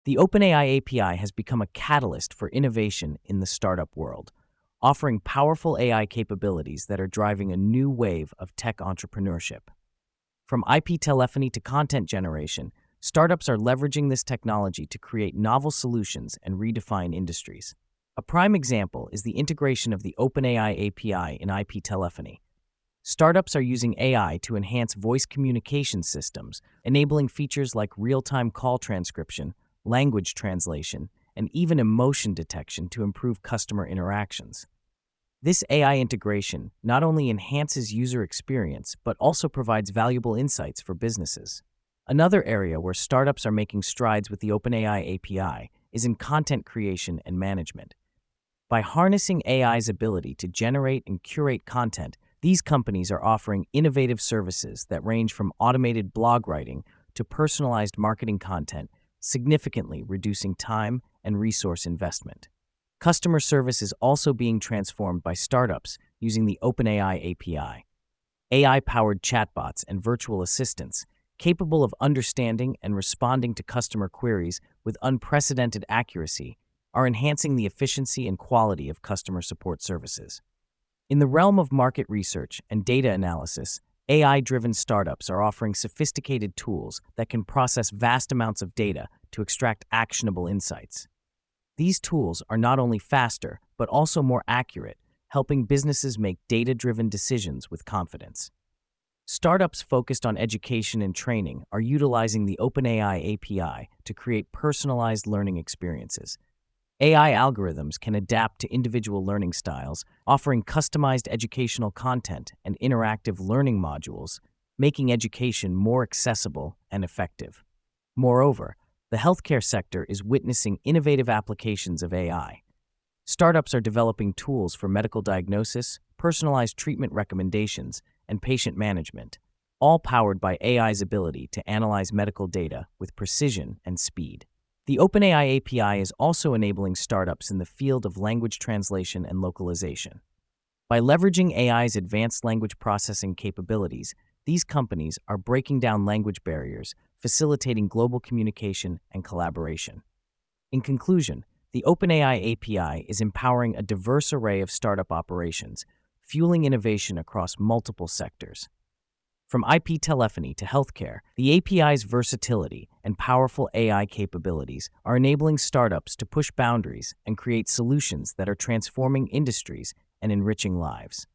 The OpenAI API has become a catalyst for innovation in the startup world, offering powerful AI capabilities that are driving a new wave of tech entrepreneurship. From IP telephony to content generation, startups are leveraging this technology to create novel solutions and redefine industries. A prime example is the integration of the OpenAI API in IP telephony. Startups are using AI to enhance voice communication systems, enabling features like real-time call transcription, language translation, and even emotion detection to improve customer interactions. This AI integration not only enhances user experience, but also provides valuable insights for businesses. Another area where startups are making strides with the OpenAI API is in content creation and management. By harnessing AI's ability to generate and curate content, these companies are offering innovative services that range from automated blog writing to personalized marketing content, significantly reducing time and resource investment. Customer service is also being transformed by startups using the OpenAI API. AI-powered chatbots and virtual assistants, capable of understanding and responding to customer queries with unprecedented accuracy, are enhancing the efficiency and quality of customer support services. In the realm of market research and data analysis, AI-driven startups are offering sophisticated tools that can process vast amounts of data to extract actionable insights. These tools are not only faster, but also more accurate, helping businesses make data-driven decisions with confidence. Startups focused on education and training are utilizing the OpenAI API to create personalized learning experiences. AI algorithms can adapt to individual learning styles, offering customized educational content and interactive learning modules, making education more accessible and effective. Moreover, the healthcare sector is witnessing innovative applications of AI. Startups are developing tools for medical diagnosis, personalized treatment recommendations, and patient management, all powered by AI's ability to analyze medical data with precision and speed. The OpenAI API is also enabling startups in the field of language translation and localization. By leveraging AI's advanced language processing capabilities, these companies are breaking down language barriers, facilitating global communication and collaboration. In conclusion, the OpenAI API is empowering a diverse array of startup operations, fueling innovation across multiple sectors. From IP telephony to healthcare, the API's versatility and powerful AI capabilities are enabling startups to push boundaries and create solutions that are transforming industries and enriching lives.